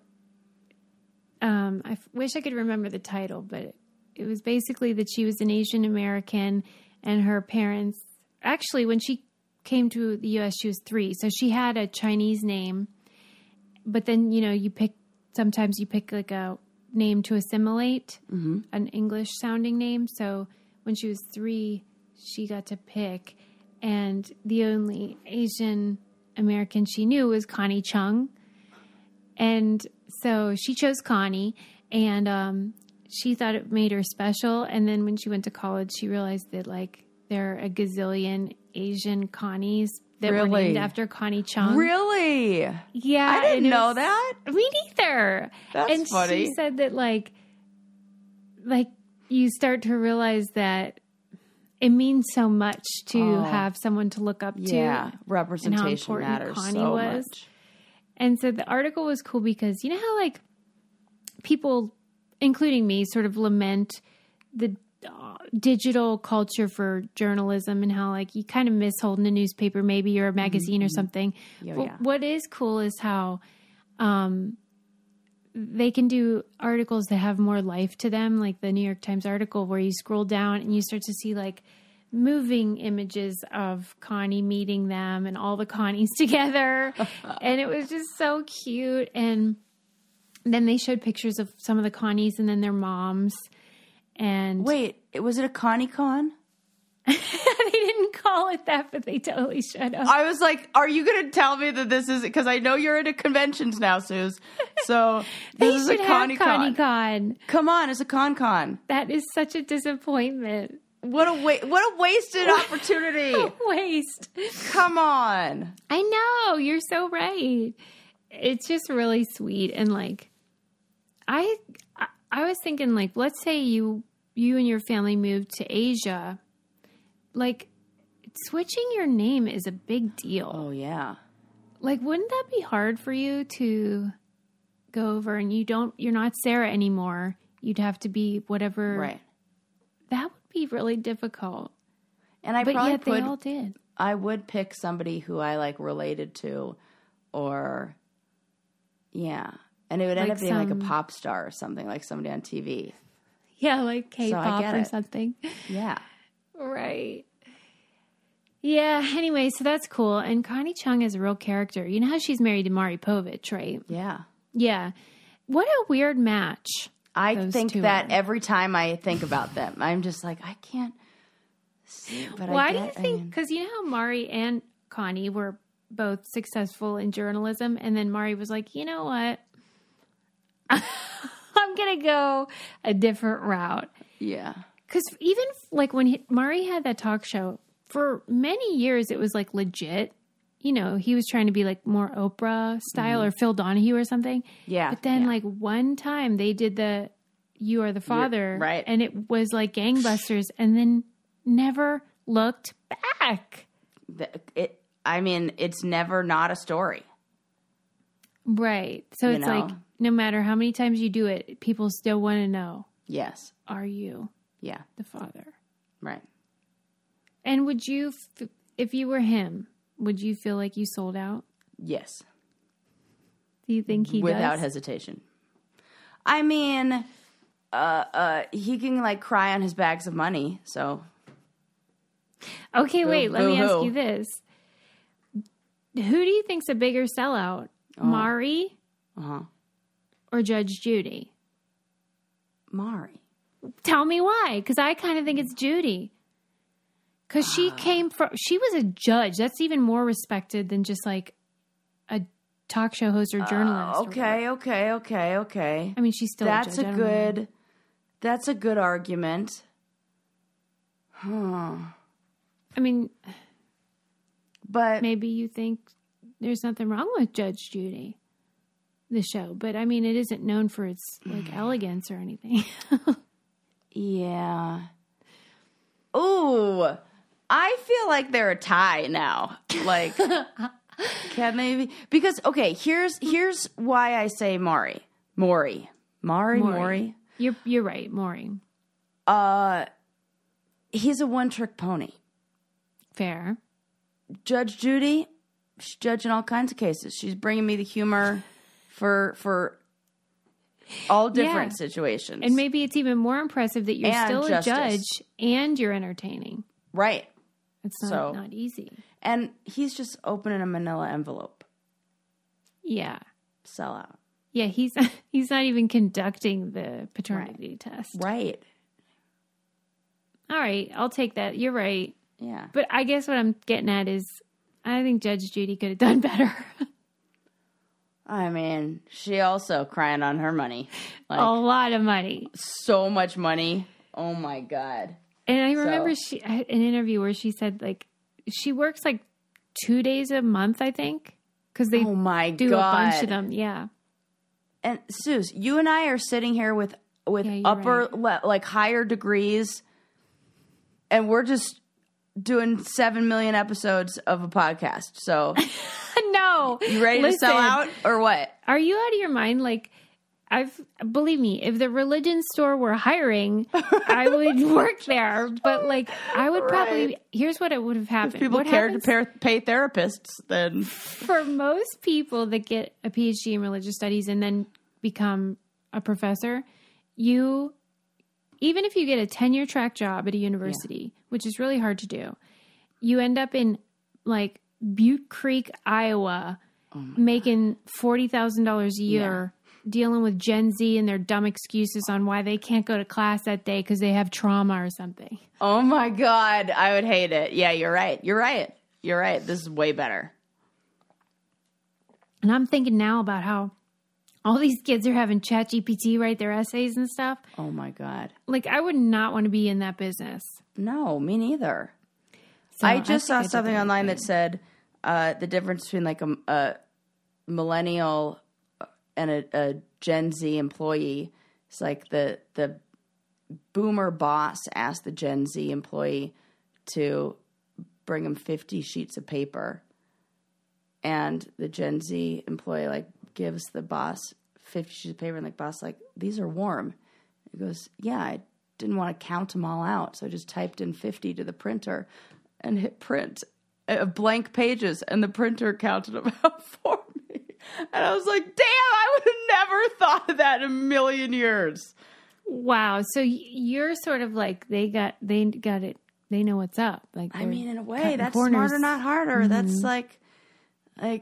I wish I could remember the title, but it was basically that she was an Asian American and her parents, actually when she came to the U.S., she was 3. So she had a Chinese name, but then, you know, sometimes you pick like a name to assimilate, an English sounding name. So when she was 3, she got to pick, and the only Asian American she knew was Connie Chung. And so she chose Connie, and she thought it made her special. And then when she went to college, she realized that like there are a gazillion Asian Connies that were Really? named after Connie Chung. Really? Yeah. I didn't and it know was- that. Me neither. That's and funny. she said that like you start to realize that it means so much to have someone to look up to. Yeah, representation important matters Connie so was. much. And so the article was cool because you know how like people, including me, sort of lament the digital culture for journalism and how like you kind of miss holding a newspaper, maybe, or a magazine or something. Yeah. What is cool is how they can do articles that have more life to them, like the New York Times article where you scroll down and you start to see like moving images of Connie meeting them and all the Connies together. And it was just so cute. And then they showed pictures of some of the Connies and then their moms. And Wait, was it a Connie Con? they didn't call it that, but they totally showed up. I was like, are you going to tell me that this is, because I know you're into conventions now, Suze. So this is a Connie Con. Con. Come on, it's a Con. That is such a disappointment. What a wasted opportunity. Waste. Come on. I know. You're so right. It's just really sweet. And like, I was thinking like, let's say you and your family moved to Asia. Like, switching your name is a big deal. Oh, yeah. Like, wouldn't that be hard for you to go over and you're not Sarah anymore. You'd have to be whatever. Right. That would be really difficult. And I But probably yet they all did. I would pick somebody who I like related to, or yeah. And it would end Like up being like a some- pop star or something, like somebody on TV. Yeah, like K-pop get or it. something. Yeah. Right. Yeah, anyway, so that's cool. And Connie Chung is a real character. You know how she's married to Maury Povich, right? Yeah. Yeah. What a weird match. I those think two that are. every time I think about them, I'm just like, I can't see. But Why I do get, you think? Because you know how Maury and Connie were both successful in journalism, and then Maury was like, you know what? I'm going to go a different route. yeah. Because even like when Maury had that talk show, for many years it was like legit. You know, he was trying to be like more Oprah style or Phil Donahue or something. Yeah. But then yeah. like one time they did the You Are the Father. right. And it was like gangbusters and then never looked back. It's never not a story. Right. So You it's know? like no matter how many times you do it, people still want to know, Yes. are you Yeah. the father? Right. And would you, if you were him, would you feel like you sold out? Yes. Do you think he Without does? hesitation. I mean, he can like cry on his bags of money. So Okay, wait, let me ask boo-hoo. you this. Who do you think's a bigger sellout? Maury or Judge Judy? Maury. Tell me why, because I kind of think it's Judy. Because she was a judge. That's even more respected than just like a talk show host or journalist. or whatever. Okay. I mean, she's still That's a judge. I don't know. That's a good argument. I mean, But maybe you think there's nothing wrong with Judge Judy, the show. But I mean, it isn't known for its like elegance or anything. yeah. Ooh, I feel like they're a tie now. Like, can they be? Because okay, here's why I say Maury. You're You're right, Maury. He's a one-trick pony. Fair. Judge Judy, she's judging all kinds of cases. She's bringing me the humor for all different Yeah. situations. And maybe it's even more impressive that you're And still justice. a judge and you're entertaining. Right. It's So- not easy. And he's just opening a manila envelope. Yeah. Sell out. Yeah, he's not even conducting the paternity test. Right. All right, I'll take that. You're right. Yeah. But I guess what I'm getting at is I think Judge Judy could have done better. I mean, she also crying on her money. Like, A lot of money. so much money. Oh my God. And I remember So- an interview where she said like she works like 2 days a month, I think, because they Oh my do God. a bunch of them. Yeah. And Suze, you and I are sitting here with Yeah, you're upper, like higher degrees, and we're just doing 7 million episodes of a podcast. So No. you ready to sell Listen, out or what? Are you out of your mind? Like, believe me, if the religion store were hiring, I would work there. But like, I would probably, here's what it would have happened. If people what cared happens, to pay therapists, then for most people that get a PhD in religious studies and then become a professor, even if you get a tenure track job at a university, which is really hard to do, you end up in like Butte Creek, Iowa, making $40,000 a year, dealing with Gen Z and their dumb excuses on why they can't go to class that day because they have trauma or something. oh my God, I would hate it. Yeah, you're right. You're right. You're right. This is way better. And I'm thinking now about how all these kids are having ChatGPT write their essays and stuff. Oh my God. Like, I would not want to be in that business. No, me neither. So I just saw think I did something the right online thing. that said the difference between like a millennial and a Gen Z employee is like the boomer boss asked the Gen Z employee to bring him 50 sheets of paper, and the Gen Z employee like gives the boss 50 sheets of paper, and like boss like, these are warm. He goes, yeah, I didn't want to count them all out, so I just typed in 50 to the printer and hit print. Blank pages, and the printer counted them out for me. And I was like, damn, I would have never thought of that in a million years. Wow. So you're sort of like, they got it. They know what's up. Like, I mean, in a way, cutting that's corners. smarter, not harder. That's like, I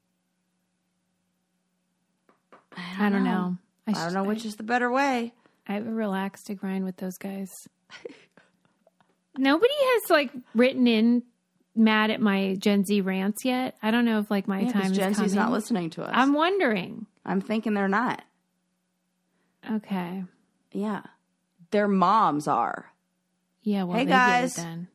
don't know. I don't know which is the better way. I have a real axe to grind with those guys. Nobody has like written in mad at my Gen Z rants yet. I don't know if like my time is Gen coming. Z's not listening to us. I'm wondering. I'm thinking they're not. Okay. Yeah. Their moms are. Yeah. Well, Hey, they guys. get it then.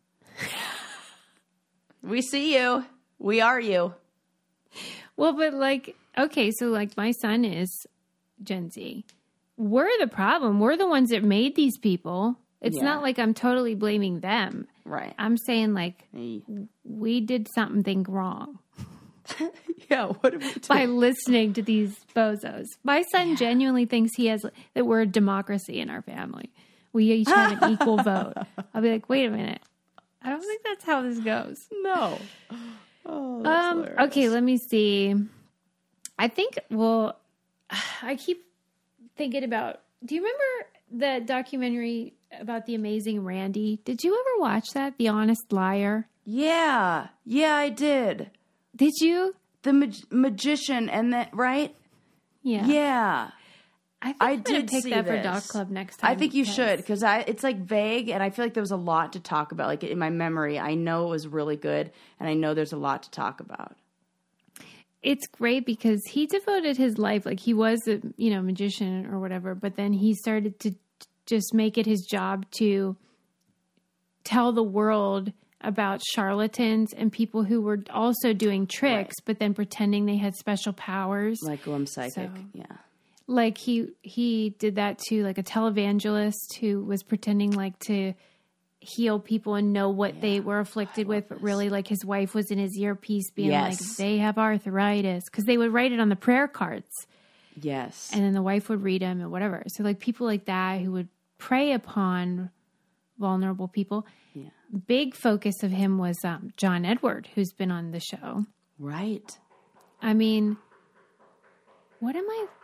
We see you. We are you. Well, but like, okay, so like my son is Gen Z. We're the problem. We're the ones that made these people. It's Yeah. not like I'm totally blaming them. Right. I'm saying like Hey. we did something wrong Yeah, what did we do? by listening to these bozos. My son genuinely thinks that we're a democracy in our family. We each have an equal vote. I'll be like, wait a minute. I don't think that's how this goes. No. Oh, that's hilarious. Okay, let me see. I think, well, I keep thinking about, do you remember the documentary about the amazing Randy? Did you ever watch that? The Honest Liar? Yeah. Yeah, I did. Did you? The magician and that, right? Yeah. Yeah. I think I I'm going did to take see that for this. Doc Club next time. I think you should, because it's like vague, and I feel like there was a lot to talk about. Like in my memory, I know it was really good, and I know there's a lot to talk about. It's great because he devoted his life, like he was a magician or whatever, but then he started to just make it his job to tell the world about charlatans and people who were also doing tricks, but then pretending they had special powers. Like, I'm psychic. So- Yeah. Like he did that to like a televangelist who was pretending like to heal people and know what they were afflicted with, but really like his wife was in his earpiece being like, Yes. they have arthritis, because they would write it on the prayer cards. Yes. And then the wife would read them and whatever. So like people like that who would prey upon vulnerable people. Yeah. Big focus of him was John Edward, who's been on the show. Right. I mean, what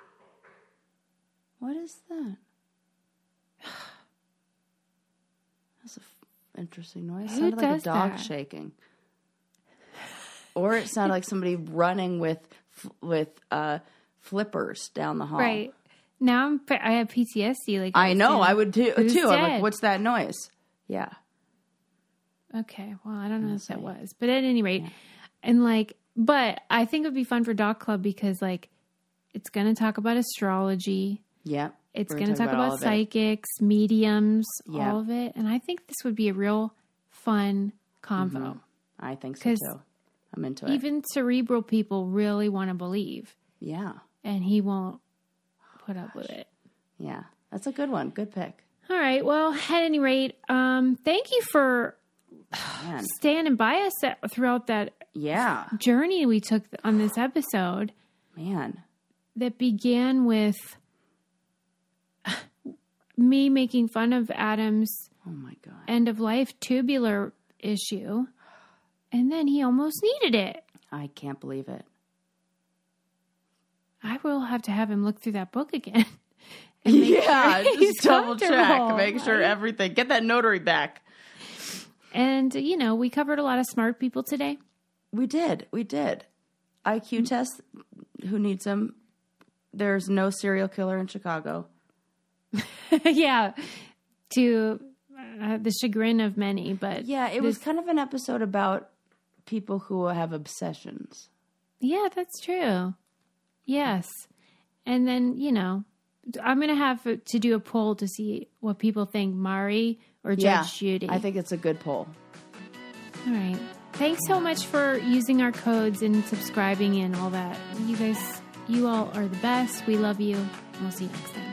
What is that? That's an interesting noise. It Who sounded like a does dog that? shaking. Or it sounded like somebody running with flippers down the hall. right now I have PTSD. Like I know. I would too. Who's I'm like, dead? what's that noise? Yeah. Okay, well, I don't know if that was, but at any rate, and like, but I think it would be fun for Doc Club because like, it's going to talk about astrology. Yeah. It's We're going to talk all about of it. psychics, mediums, Yeah. all of it. And I think this would be a real fun convo. I think so 'Cause too. I'm into it. Even cerebral people really want to believe, Yeah. and he won't put up with it. Yeah. That's a good one. Good pick. All right. Well, at any rate, thank you for Man. standing by us throughout that Yeah. journey we took on this episode Man. that began with me making fun of Adam's Oh my God. end of life tubular issue. And then he almost needed it. I can't believe it. I will have to have him look through that book again. And make Yeah, sure he's just double check. comfortable. Make sure everything. Get that notary back. And, you know, we covered a lot of smart people today. We did. IQ test. Who needs them? There's no serial killer in Chicago. Yeah, to the chagrin of many. But Yeah, it was kind of an episode about people who have obsessions. yeah, that's true. Yes. And then, you know, I'm going to have to do a poll to see what people think, Mari or Judge Judy. I think it's a good poll. All right. Thanks so much for using our codes and subscribing and all that. You guys, you all are the best. We love you. And we'll see you next time.